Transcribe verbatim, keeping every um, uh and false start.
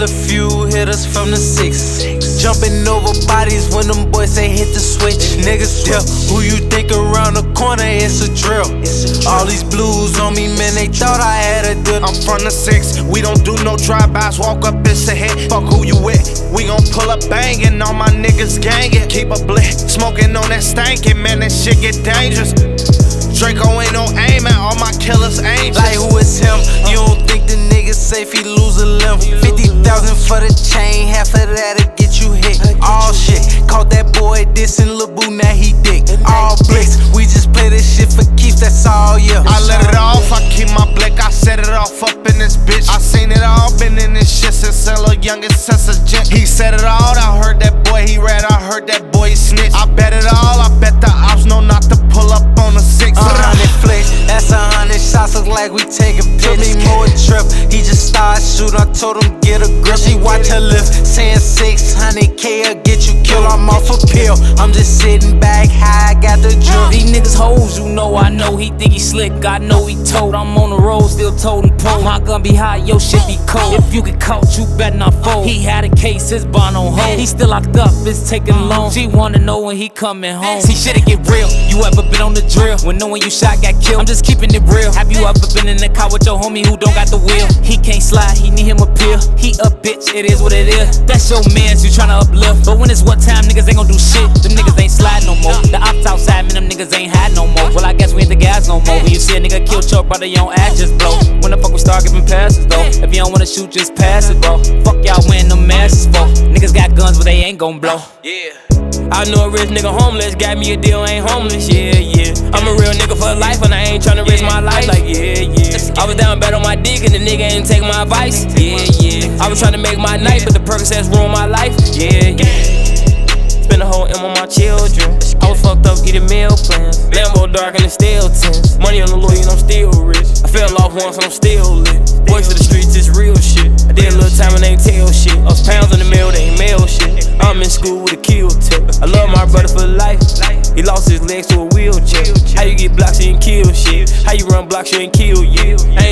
a few hitters from the six. Jumping over bodies when them boys say hit the switch. Niggas tell who you think around the corner, it's a drill. All these blues on me, man, they thought I had a deal. I'm from the six, we don't do no drive-bys, walk up, it's a hit. Fuck who you with, we gon' pull up bangin', all my niggas gangin'. Keep a blick, smoking on that stankin', man, that shit get dangerous. Draco ain't no aim at all my killers angels. Like who is him? You don't think the nigga safe, he lose a limb. Fifty thousand for the chain, half of that'll get you hit. All shit, caught that boy dissing Lil Boo, now he dick. All blicks, we just play this shit for keeps, that's all, yeah. I let it off, I keep my blick, I set it off up in this bitch. I seen it all, been in this shit since a little youngest since a gent. He said it all, I heard that boy, he read, I heard that boy he snitch. I bet it all, I bet the ops know not to pull up on the six. A hundred flicks, that's a hundred shots, look like we taking pics. Me more trip, he just started shooting, I told him get a grip. She watch her lips, saying six hundred K will get you killed. I'm off a pill, I'm just sitting back high, I got the drip. These niggas hoes, you know I know. He think he slick, I know he told. I'm on the road, still told him pole. My gun be high, your shit be cold. If you get caught, you better not fold. He had a case, his bond on hold. He still locked up, it's taking long. She wanna know when he coming home. See, shit'll get real. You ever been on the drill? When knowing you shot got killed, I'm just keeping it real. Have you ever been in the car with your homie who don't got the wheel? He can't slide, he need him a pill. He a bitch, it is what it is. That's your mans, you tryna uplift. But when it's what time, niggas ain't gon' do shit. Them niggas ain't slide no more. The ops outside, man, them niggas ain't hide no more. Well, I guess we ain't the guys no more. When you see a nigga kill your brother, you don't act, just blow. When the fuck we start giving passes, though? If you don't wanna shoot, just pass it, bro. Fuck y'all wearing them masks for. Niggas got guns, but they ain't gon' blow. Yeah. I know a rich nigga homeless, got me a deal, ain't homeless, yeah, yeah. I'm a real nigga for life, and I ain't tryna risk my life, like, yeah, yeah. I was down bad on my dick, and the nigga ain't take my advice, yeah, yeah. I was tryna make my night, but the Percocets ruined my life, yeah, yeah. Spend a whole M on my children. I was fucked up getting meal plans. Lambo dark and the steel tints. Money on the lawyer and I'm still rich. I fell off once and I'm still lit. Voice of the streets is real shit. I did a little time and they ain't tell shit. Us pounds in the mail, they ain't mail shit. I'm in school with a kill tip. I love my brother for life. He lost his legs to a wheelchair. How you get blocks, you ain't kill shit. How you run blocks, you ain't kill you. I